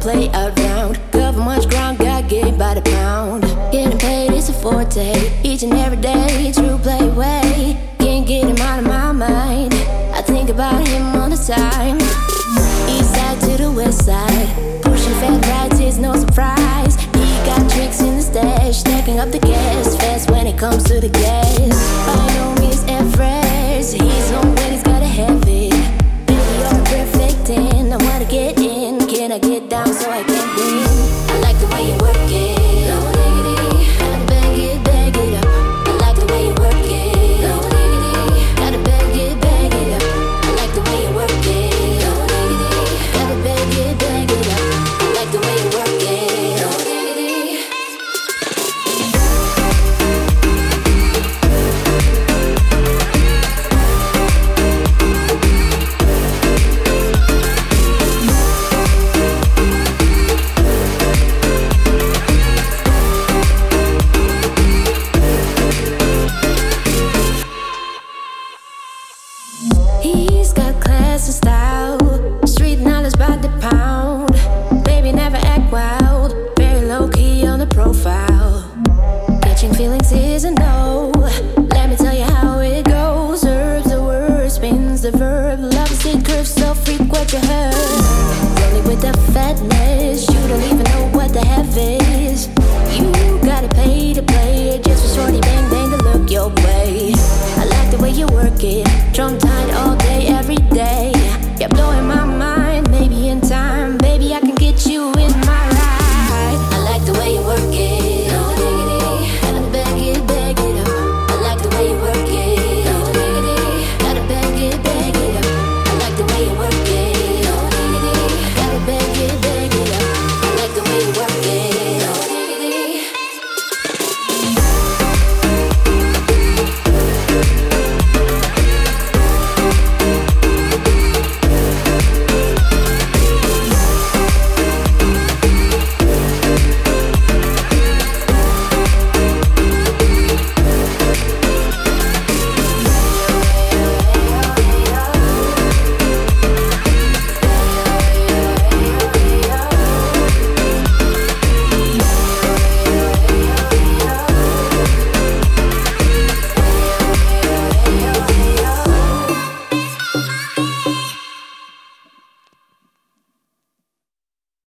play around. Cover much ground, got game by the pound. Getting paid is a forte, each and every day. True play way, can't get him out of my mind. I think about him all the time. East side to the west side, pushing fat rides is no surprise. He got tricks in the stash, stacking up the cash fast when it comes to the gas. By no means average, he's on when he's gotta have it. Baby, you're a perfect 10. I wanna get in, can I get down so I can win? I like the way you work it, no diggity. Gotta bag it up. I like the way you work it, no diggity. Gotta bag it up. I like the way you work it, no diggity. Gotta bag it up. I like the way you work it, no diggity. He's got class and style, street knowledge by the pound. Baby never act wild, very low key on the profile. Catching feelings is a no. Let me tell you how it goes. Herbs the word, spins the verb. Love is it curves, so freak what you heard.